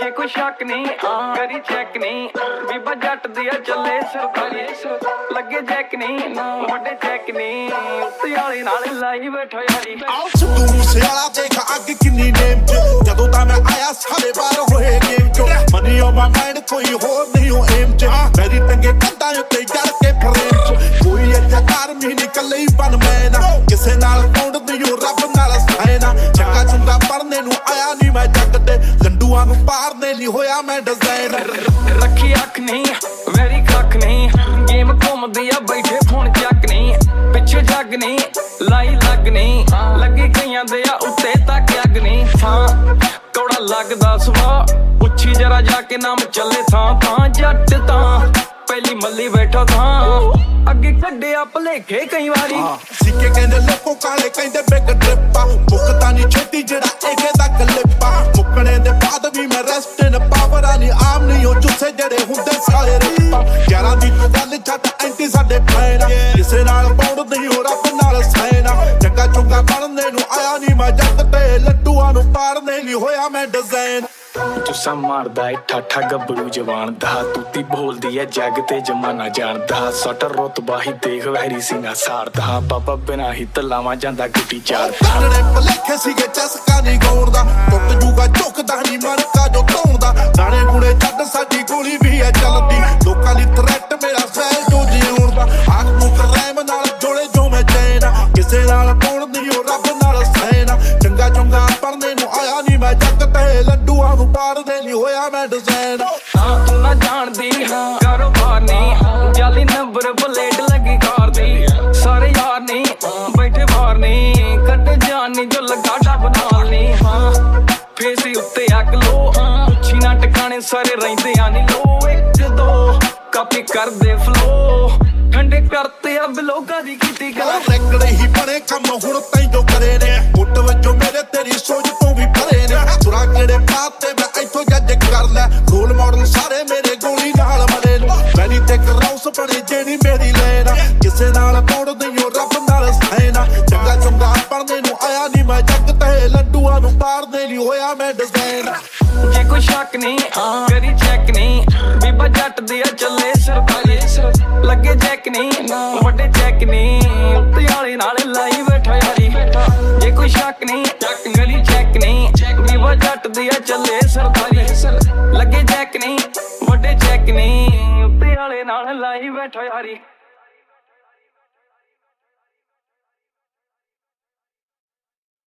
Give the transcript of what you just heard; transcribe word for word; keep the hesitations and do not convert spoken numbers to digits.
जे कोई शक नहीं करी चेक नहीं बीबा जट दिया चले सरकारी लगे जैक नहीं वड्डे चेक नहीं उत्ते वाले नाल लाई बैठो यारी सिद्धू मूसेवाला देख अग किन्नी नेम च जदों दा मैं आया सारे बार होए गेम चो मनी ऑन माय माइंड कोई होर नहीं हो एम च मेरी टंगे कंधा उत्ते जड़ के फ्रेम च कोई अच्छा कार महीने कल्ले ही बन मैं ना किसे नाल पौंड नहीं रब नाल साइना चंगा चुंगा पढ़ने नूं आया नहीं मैं जग ते लंडूआं नूं पारने नहीं होया मैं डिजाइन रखी अख नहीं वेरी कख नहीं गेम घूमदी आ बैठे फोन चक नहीं पिछे जग नहीं लाई लग नहीं लगी कईयां दे आ उत्ते तक अग नहीं हां कौड़ा लगदा सुभा पुछी जरा जाके नाम चले थां थां जट तां पहली मल्ली बैठो थां अगे कड्डे आ भलेखे कई वारी सिक्के कहंदे लोको काले कहंदे बिग ट्रिपा मुकता नहीं छेती जेड़ा एके दा गलिपा मुकणे दे बाद भी मैं रेस्ट इन पावर आनी आम नहीं हो जुसे जेड़े हुंदे सारे रिपा ग्यारह दी तू गल छट एंटी साडे फैना किसे नाल पौंड नहीं हो रब नाल सैना चंगा चुंगा बनने नूं आया नहीं मैं जग ते लड्डूआं नूं पारने नहीं होया मैं डिजाइन तुसा मारदा ए ठाठा गबरू जवान दा तूती बोलदी ए जग ते जमाना जानदा सट रुतबा ही देख वैरी सीना सारदा बाबा बिना ही तलावा जांदा गुटी चार ताड़े भलेखे सीगे चसका नहीं गौरदा टुट जूगा झुकदा नहीं मरका जो धौंदा दाने गुणे छड्ड साडी गोली भी है चलदी लोकां दी थ्रैट मेरा सैल जो जीउण दा आख मुख रैम नाल जोड़े जो मैं चैना किसे नाल पौण नहीं हो रब नाल सैना चंगा चंगा पढ़ने नूं आया नहीं मैं जग ते लड्डूआं नूं पारदे नहीं होया मैं डिजाइन हां तू ना जानदी हां कारोबार नहीं जाली नंबर प्लेट लगी कार दी सारे यार नहीं बैठे बाहर नहीं कट्टे जान नहीं जो लगा डब नाल नहीं हां फेसी उत्ते अग लो पुछी ना टकाने सारे रहिंदे आ नहीं लो एक दो कापी कर दे फ्लो ठंडे करते अब लोगां दी कीती गल रैकड़े ही बने कम हुण तैं जो करे ने मुੱਢ वजो मेरे तेरी सोच तो भी परे ने तुरा केड़े पाते मैं इथों जज कर ले रोल मॉडल सारे मेरे गोली नाल मरे ने मैनी ते कराउस बड़ी जेड़ी मेरी लेना किसे नाल पौड़ नहीं रब नाल सैना चंगा चंगा पढ़ने नूं आया नहीं मैं जग ते लड्डूआं नूं पारने नहीं होया मैं डिजाइन जे कोई शक नहीं करी चेक नहीं बीबा जट दिया चले सरकारी लगे जैक नहीं वड्डे चेक नहीं उत्ते वाले नाल लाई बैठो यारी जे कोई शक नहीं करी चेक नहीं बीबा जट दिया चले सरकारी लगे जैक नहीं वड्डे चेक नहीं उत्ते वाले नाल लाई बैठो यारी।